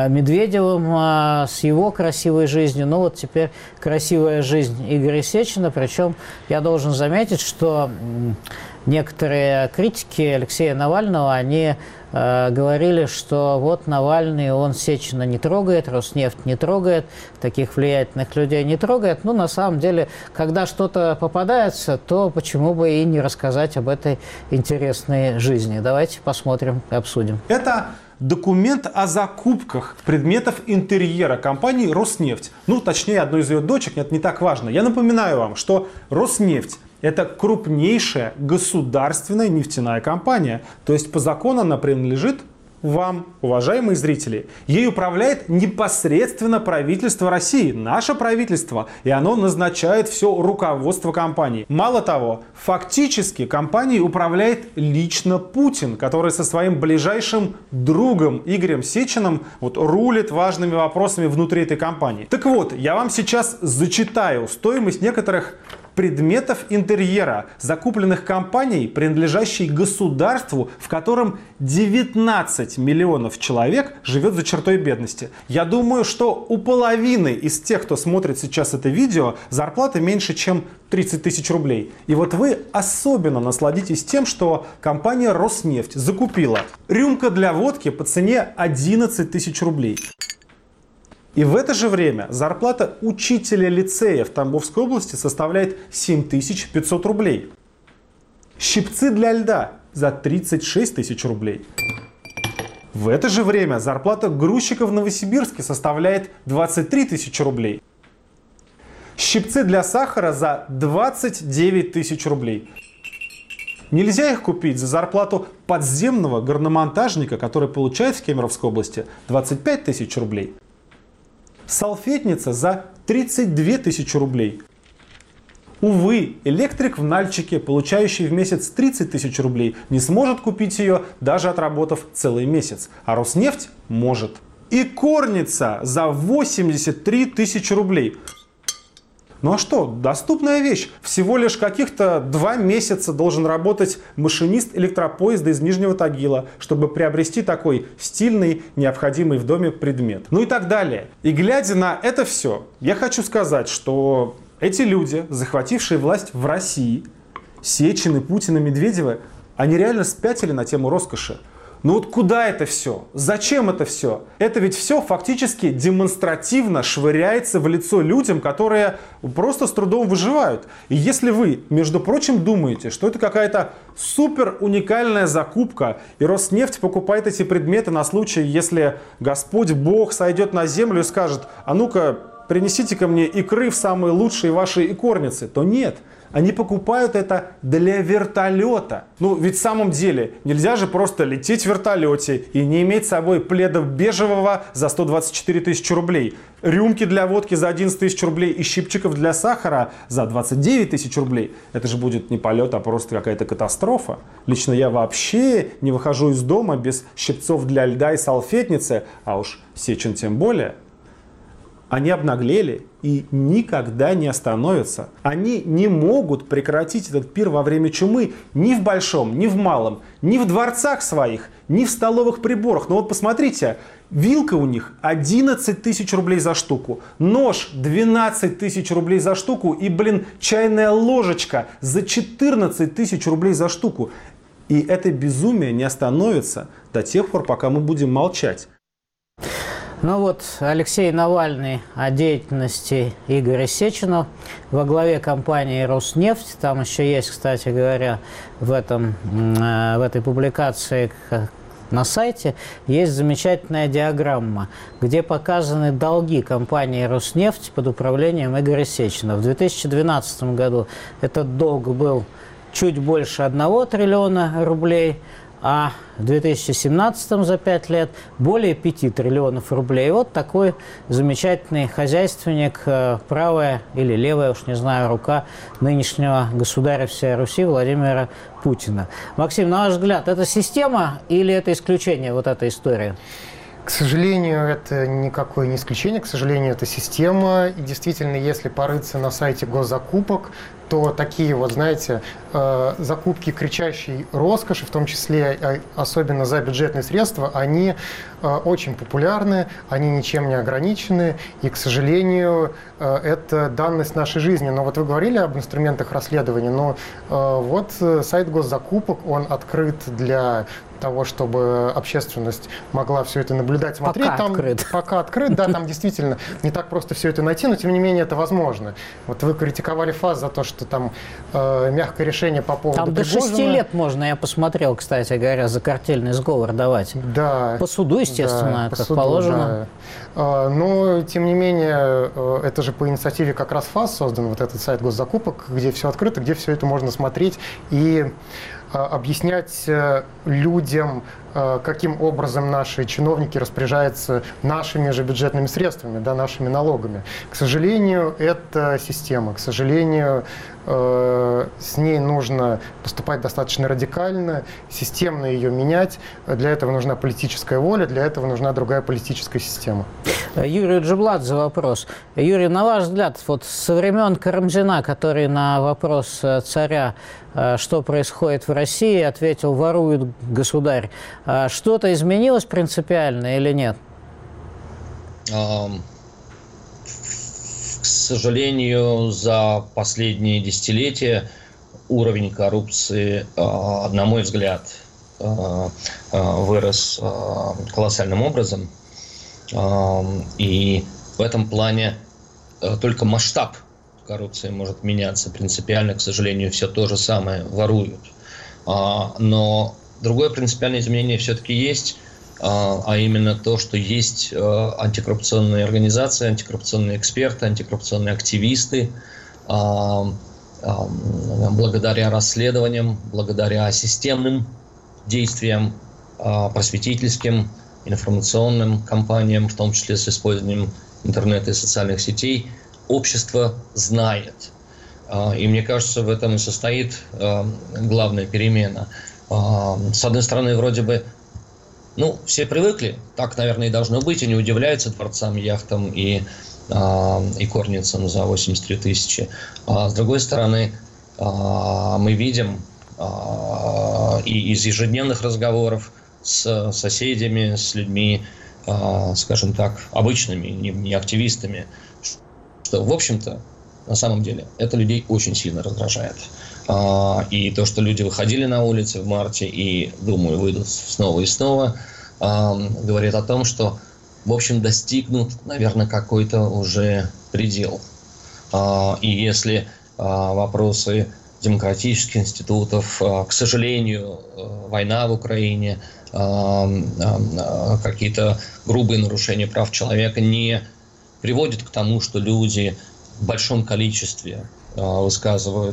Медведевым, с его красивой жизнью, ну вот теперь красивая жизнь Игоря Сечина. Причем я должен заметить, что некоторые критики Алексея Навального, они э, говорили, что вот Навальный, он Сечина не трогает, Роснефть не трогает, таких влиятельных людей не трогает. Ну, на самом деле, когда что-то попадается, то почему бы и не рассказать об этой интересной жизни. Давайте посмотрим и обсудим. Это документ о закупках предметов интерьера компании «Роснефть». Ну, точнее, одной из ее дочек, это не так важно. Я напоминаю вам, что «Роснефть» — это крупнейшая государственная нефтяная компания. То есть по закону она принадлежит вам, уважаемые зрители. Ей управляет непосредственно правительство России, наше правительство, и оно назначает все руководство компании. Мало того, фактически компанией управляет лично Путин, который со своим ближайшим другом Игорем Сечиным вот рулит важными вопросами внутри этой компании. Так вот, я вам сейчас зачитаю стоимость некоторых предметов интерьера, закупленных компанией, принадлежащей государству, в котором девятнадцать миллионов человек живет за чертой бедности. Я думаю, что у половины из тех, кто смотрит сейчас это видео, зарплата меньше, чем тридцать тысяч рублей. И вот вы особенно насладитесь тем, что компания «Роснефть» закупила рюмка для водки по цене одиннадцать тысяч рублей. И в это же время зарплата учителя лицея в Тамбовской области составляет семь тысяч пятьсот рублей. Щипцы для льда за тридцать шесть тысяч рублей. В это же время зарплата грузчика в Новосибирске составляет двадцать три тысячи рублей. Щипцы для сахара за двадцать девять тысяч рублей. Нельзя их купить за зарплату подземного горномонтажника, который получает в Кемеровской области двадцать пять тысяч рублей. Салфетница за тридцать две тысячи рублей. Увы, электрик в Нальчике, получающий в месяц тридцать тысяч рублей, не сможет купить ее, даже отработав целый месяц. А Роснефть может. И Корница за восемьдесят три тысячи рублей. Ну а что, доступная вещь. Всего лишь каких-то два месяца должен работать машинист электропоезда из Нижнего Тагила, чтобы приобрести такой стильный, необходимый в доме предмет. Ну и так далее. И глядя на это все, я хочу сказать, что эти люди, захватившие власть в России, Сечины, Путина, Медведева, они реально спятили на тему роскоши. Ну вот куда это все? Зачем это все? Это ведь все фактически демонстративно швыряется в лицо людям, которые просто с трудом выживают. И если вы, между прочим, думаете, что это какая-то супер уникальная закупка, и Роснефть покупает эти предметы на случай, если Господь Бог сойдет на землю и скажет: а ну-ка, принесите ко мне икры в самые лучшие ваши икорницы, то нет. Они покупают это для вертолета. Ну, ведь в самом деле нельзя же просто лететь в вертолете и не иметь с собой пледа бежевого за сто двадцать четыре тысячи рублей, рюмки для водки за одиннадцать тысяч рублей и щипчиков для сахара за двадцать девять тысяч рублей. Это же будет не полет, а просто какая-то катастрофа. Лично я вообще не выхожу из дома без щипцов для льда и салфетницы, а уж Сечин тем более. Они обнаглели и никогда не остановятся. Они не могут прекратить этот пир во время чумы ни в большом, ни в малом, ни в дворцах своих, ни в столовых приборах. Но вот посмотрите, вилка у них одиннадцать тысяч рублей за штуку, нож двенадцать тысяч рублей за штуку и, блин, чайная ложечка за четырнадцать тысяч рублей за штуку. И это безумие не остановится до тех пор, пока мы будем молчать. Ну вот, Алексей Навальный о деятельности Игоря Сечина во главе компании «Роснефть». Там еще есть, кстати говоря, в, этом, в этой публикации на сайте есть замечательная диаграмма, где показаны долги компании «Роснефть» под управлением Игоря Сечина. В две тысячи двенадцатом году этот долг был чуть больше одного триллиона рублей, а в две тысячи семнадцатом за пять лет более пяти триллионов рублей. Вот такой замечательный хозяйственник, правая или левая, уж не знаю, рука нынешнего государя всей Руси Владимира Путина. Максим, на ваш взгляд, это система или это исключение, вот эта история? К сожалению, это никакое не исключение, к сожалению, это система. И действительно, если порыться на сайте госзакупок, то такие вот, знаете, закупки кричащей роскоши, в том числе особенно за бюджетные средства, они очень популярны, они ничем не ограничены, и, к сожалению, это данность нашей жизни. Но вот вы говорили об инструментах расследования, но вот сайт госзакупок, он открыт для того, чтобы общественность могла все это наблюдать, смотреть. Пока там, открыт. Пока открыт, да, там действительно не так просто все это найти, но тем не менее это возможно. Вот вы критиковали ФАС за то, что там э, мягкое решение по поводу Там до Пригожина. шести лет можно, я посмотрел, кстати говоря, за картельный сговор давать. Да. По суду, естественно, да, по как суду, положено. Да. Но, тем не менее, это же по инициативе как раз ФАС создан вот этот сайт госзакупок, где все открыто, где все это можно смотреть и объяснять людям, каким образом наши чиновники распоряжаются нашими же бюджетными средствами, да, нашими налогами. К сожалению, это система. К сожалению, с ней нужно поступать достаточно радикально, системно ее менять. Для этого нужна политическая воля, для этого нужна другая политическая система. Юрий Джибладзе вопрос. Юрий, на ваш взгляд, вот со времен Карамзина, который на вопрос царя, что происходит в России, ответил: ворует государь. Что-то изменилось принципиально или нет? К сожалению, за последние десятилетия уровень коррупции, на мой взгляд, вырос колоссальным образом. И в этом плане только масштаб коррупции может меняться. Принципиально, к сожалению, все то же самое воруют. Но другое принципиальное изменение все-таки есть, а именно то, что есть антикоррупционные организации, антикоррупционные эксперты, антикоррупционные активисты, благодаря расследованиям, благодаря системным действиям, просветительским, информационным кампаниям, в том числе с использованием интернета и социальных сетей, общество знает. И мне кажется, в этом и состоит главная перемена. С одной стороны, вроде бы, ну, все привыкли, так, наверное, и должно быть, и не удивляются дворцам, яхтам и, и корницам за восемьдесят три тысячи. А с другой стороны, мы видим и из ежедневных разговоров с соседями, с людьми, скажем так, обычными, не активистами, что, в общем-то, на самом деле, это людей очень сильно раздражает. И то, что люди выходили на улицы в марте и, думаю, выйдут снова и снова, говорит о том, что, в общем, достигнут, наверное, какой-то уже предел. И если вопросы демократических институтов, к сожалению, война в Украине, какие-то грубые нарушения прав человека не приводят к тому, что люди в большом количестве высказывают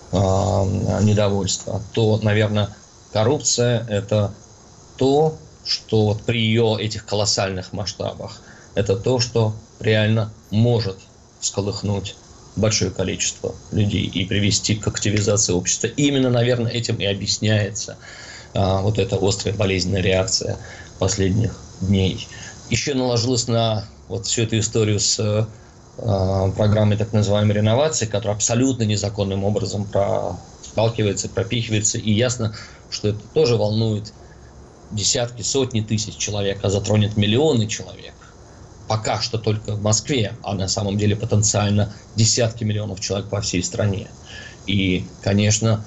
недовольство, то, наверное, коррупция – это то, что вот при ее этих колоссальных масштабах, это то, что реально может всколыхнуть большое количество людей и привести к активизации общества. И именно, наверное, этим и объясняется а, вот эта острая болезненная реакция последних дней. Еще наложилась на вот всю эту историю с а, программой так называемой реновации, которая абсолютно незаконным образом проталкивается, пропихивается. И ясно, что это тоже волнует десятки, сотни тысяч человек, а затронет миллионы человек. Пока что только в Москве, а на самом деле потенциально десятки миллионов человек по всей стране. И, конечно,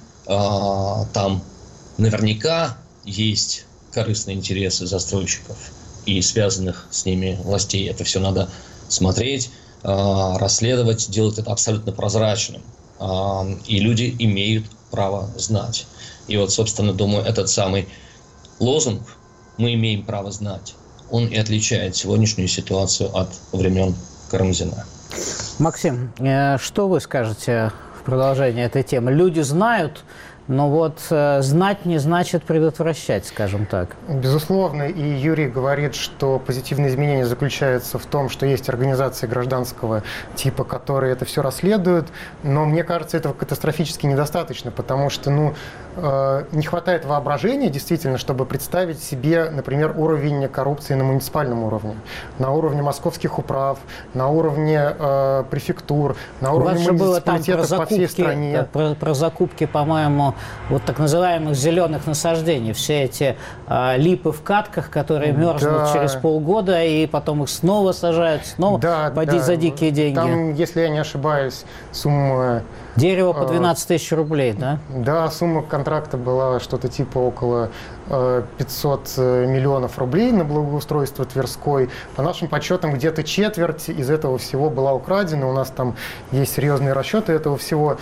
там наверняка есть корыстные интересы застройщиков и связанных с ними властей. Это все надо смотреть, расследовать, делать это абсолютно прозрачным. И люди имеют право знать. И вот, собственно, думаю, этот самый лозунг «Мы имеем право знать», он и отличает сегодняшнюю ситуацию от времен Карамзина. Максим, что вы скажете в продолжение этой темы? Люди знают, но вот знать не значит предотвращать, скажем так. Безусловно, и Юрий говорит, что позитивные изменения заключаются в том, что есть организации гражданского типа, которые это все расследуют, но мне кажется, этого катастрофически недостаточно, потому что, ну, э, не хватает воображения, действительно, чтобы представить себе, например, уровень коррупции на муниципальном уровне, на уровне московских управ, на уровне э, префектур, на уровне муниципалитетов по всей стране. Про, про закупки, по-моему, вот так называемых зеленых насаждений, все эти э, липы в катках, которые мерзнут да. через полгода, и потом их снова сажают, снова да, поди да. за дикие деньги. Там, если я не ошибаюсь, сумма... Дерево по двенадцать тысяч рублей, да? Да, сумма контракта была что-то типа около пятьсот миллионов рублей на благоустройство Тверской. По нашим подсчетам, где-то четверть из этого всего была украдена. У нас там есть серьезные расчеты этого всего.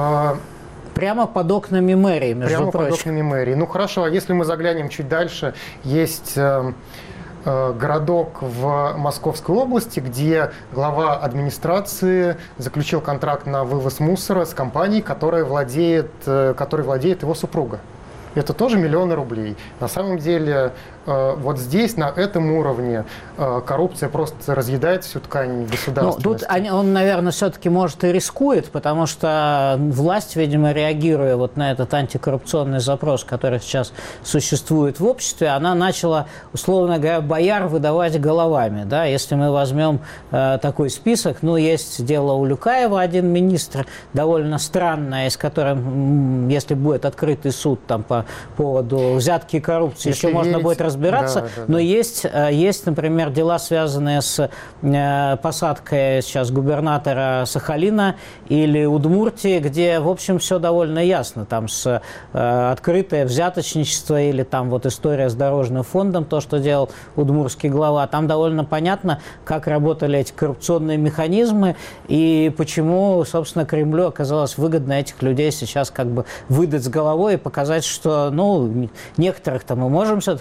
Прямо под окнами мэрии, между Прямо прочим. под окнами мэрии. Ну хорошо, а если мы заглянем чуть дальше, есть э, э, городок в Московской области, где глава администрации заключил контракт на вывоз мусора с компанией, которая владеет, э, которой владеет его супруга. Это тоже миллионы рублей. На самом деле, э, вот здесь, на этом уровне, э, коррупция просто разъедает всю ткань государственности. Ну, тут они, он, наверное, все-таки, может, и рискует, потому что власть, видимо, реагируя вот на этот антикоррупционный запрос, который сейчас существует в обществе, она начала, условно говоря, бояр выдавать головами. Да? Если мы возьмем э, такой список, ну, есть дело Улюкаева, один министр, довольно странное, с которым, если будет открытый суд там по поводу взятки и коррупции, Если еще верить, можно будет разбираться, да, да, но да. Есть, есть, например, дела, связанные с э, посадкой сейчас губернатора Сахалина или Удмуртии, где, в общем, все довольно ясно. Там с э, открытое взяточничество или там вот история с дорожным фондом, то, что делал удмуртский глава, там довольно понятно, как работали эти коррупционные механизмы и почему, собственно, Кремлю оказалось выгодно этих людей сейчас как бы выдать с головой и показать, что ну, некоторых-то мы можем все-таки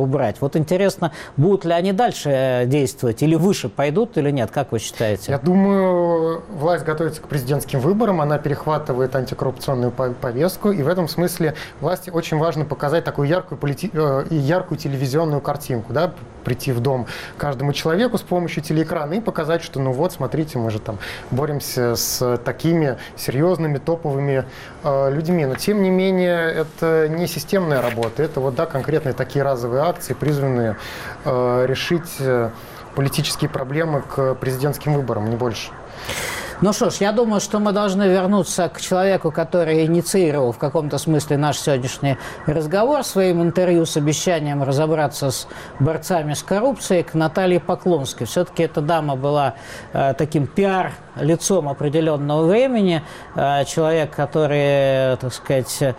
убрать. Вот интересно, будут ли они дальше действовать, или выше пойдут, или нет? Как вы считаете? Я думаю, власть готовится к президентским выборам, она перехватывает антикоррупционную повестку, и в этом смысле власти очень важно показать такую яркую, полити... и яркую телевизионную картинку, да, прийти в дом каждому человеку с помощью телеэкрана и показать, что ну вот, смотрите, мы же там боремся с такими серьезными топовыми э, людьми. Но тем не менее, это не системная работа, это вот, да, конкретные такие разовые акции, призванные э, решить э, политические проблемы к президентским выборам, не больше. Ну что ж, я думаю, что мы должны вернуться к человеку, который инициировал в каком-то смысле наш сегодняшний разговор своим интервью с обещанием разобраться с борцами с коррупцией, к Наталье Поклонской. Все-таки эта дама была э, таким пиар-лицом определенного времени, э, человек, который, так сказать,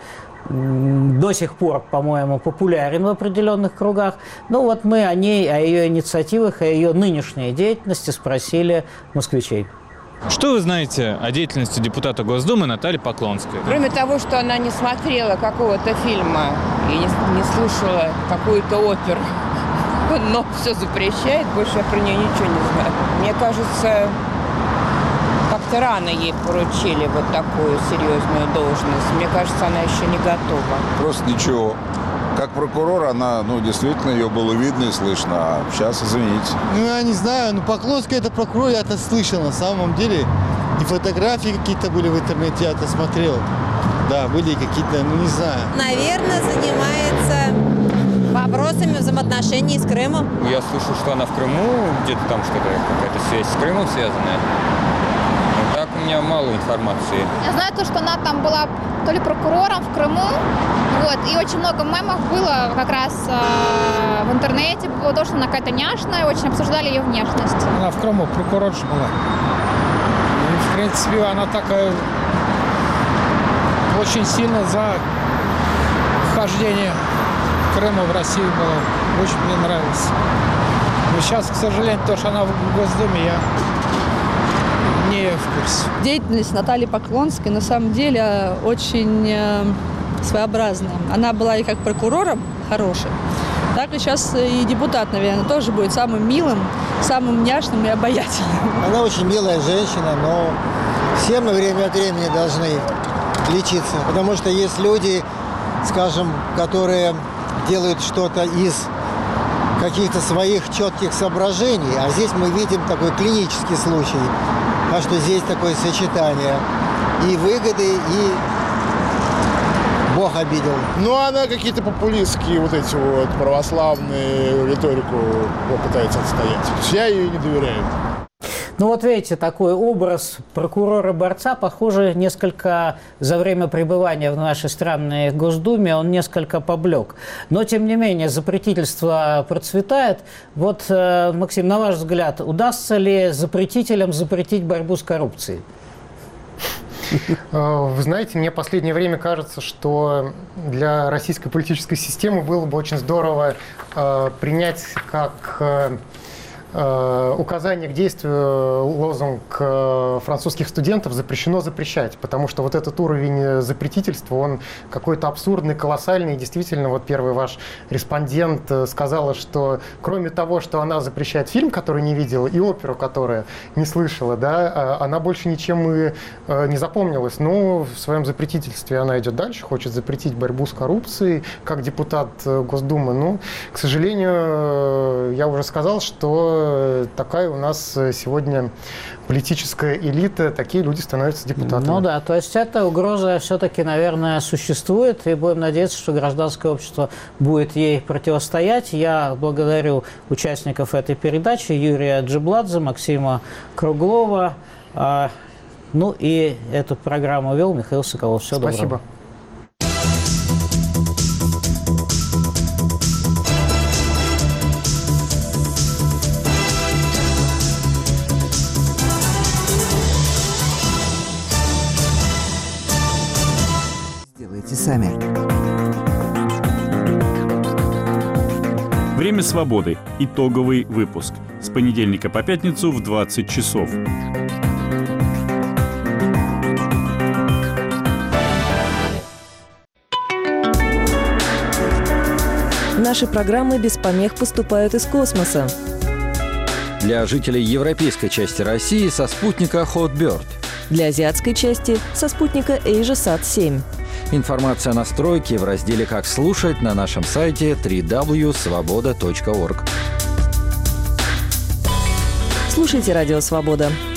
до сих пор, по-моему, популярен в определенных кругах. Ну вот мы о ней, о ее инициативах, о ее нынешней деятельности спросили москвичей. Что вы знаете о деятельности депутата Госдумы Натальи Поклонской? Кроме того, что она не смотрела какого-то фильма и не, не слушала какую-то оперу, но все запрещает, больше я про нее ничего не знаю. Мне кажется, как-то рано ей поручили вот такую серьезную должность. Мне кажется, она еще не готова. Просто ничего. Как прокурор она, ну, действительно, ее было видно и слышно, а сейчас, извините. Ну, я не знаю, ну, Поклонская это прокурор, я это слышал на самом деле. И фотографии какие-то были в интернете, я это смотрел. Да, были какие-то, ну, не знаю. Наверное, занимается вопросами взаимоотношений с Крымом. Я слышал, что она в Крыму, где-то там что-то, какая-то связь с Крымом связанная. Но так у меня мало информации. Я знаю то, что она там была то ли прокурором в Крыму, вот, и очень много мемов было как раз э, в интернете, было то, что она какая-то няшная, очень обсуждали ее внешность. Она в Крыму прокурорша была. И, в принципе, она такая очень сильно за вхождение Крыма в Россию была. Очень мне нравится. Но сейчас, к сожалению, то, что она в Госдуме, я не в курсе. Деятельность Натальи Поклонской на самом деле очень э, своеобразная. Она была и как прокурором хорошим, так и сейчас и депутат, наверное, тоже будет самым милым, самым няшным и обаятельным. Она очень милая женщина, но все мы время от времени должны лечиться, потому что есть люди, скажем, которые делают что-то из каких-то своих четких соображений, а здесь мы видим такой клинический случай. А что здесь такое сочетание и выгоды, и Бог обидел. Ну, она какие-то популистские вот эти вот православные риторику пытается отстоять. Я ей не доверяю. Ну вот видите, такой образ прокурора-борца, похоже, несколько за время пребывания в нашей странной Госдуме он несколько поблек. Но, тем не менее, запретительство процветает. Вот, Максим, на ваш взгляд, удастся ли запретителям запретить борьбу с коррупцией? Вы знаете, мне в последнее время кажется, что для российской политической системы было бы очень здорово принять как указание к действию лозунг французских студентов «запрещено запрещать», потому что вот этот уровень запретительства, он какой-то абсурдный, колоссальный. И действительно, вот первый ваш респондент сказала, что кроме того, что она запрещает фильм, который не видела, и оперу, которую не слышала, да, она больше ничем и не запомнилась. Но в своем запретительстве она идет дальше, хочет запретить борьбу с коррупцией, как депутат Госдумы. Но, к сожалению, я уже сказал, что такая у нас сегодня политическая элита, такие люди становятся депутатами. Ну да, то есть эта угроза все-таки, наверное, существует, и будем надеяться, что гражданское общество будет ей противостоять. Я благодарю участников этой передачи, Юрия Джибладзе, Максима Круглова. Ну и эту программу вел Михаил Соколов. Всего доброго. Спасибо. Сами. Время свободы. Итоговый выпуск. С понедельника по пятницу в двадцать часов. Наши программы без помех поступают из космоса. Для жителей европейской части России со спутника Hotbird. Для азиатской части со спутника AsiaSat семь. Информация о настройке в разделе «Как слушать» на нашем сайте дабл-ю дабл ю дабл ю точка свобода точка орг. Слушайте «Радио Свобода».